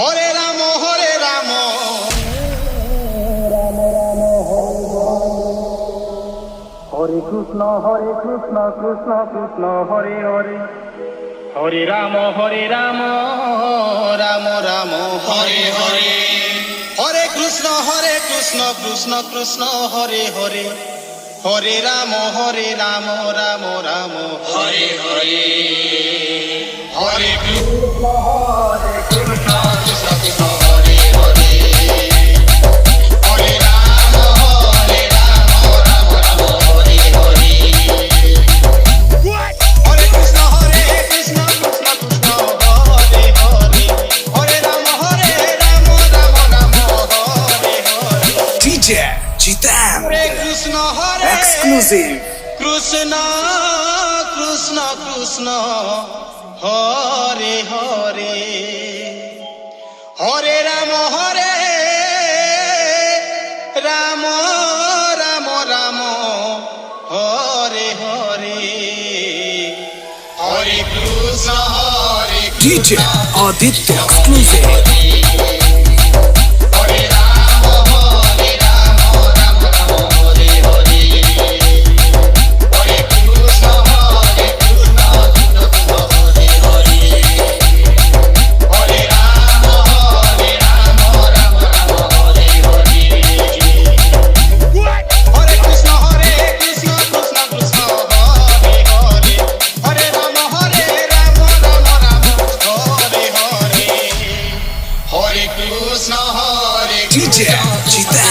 Hare Ram Hare Ram Hare Krishna Krishna Krishna Hare Hare Hare Ram Ram Ram Hare Hare Hare Krishna Krishna Krishna Hare Hare Hare Ram Ram Ram Hare Hare Hare Krishna Hare Krishna Krishna Krishna Hare Hare Hare Ram Ram Ram Hare Hare Hare Krishna Krishna Krishna Hare Hare Hare Ram Ram Ram Hare Hare DJ Jitan Hare Krishna Exclusive Krishna Krishna Krishna Hare Hare Hare Ram Ram Ram Ram Hare Hare Hare Krishna DJ Aditya Exclusive Hare Ram Ram Ram Hare Hare Hare Krishna Krishna Krishna Hare Hare Hare Ram Ram Ram Hare Hare Hare Krishna Krishna Krishna Hare Hare Hare Ram Ram Ram Hare Hare Hare Krishna DJ Jitan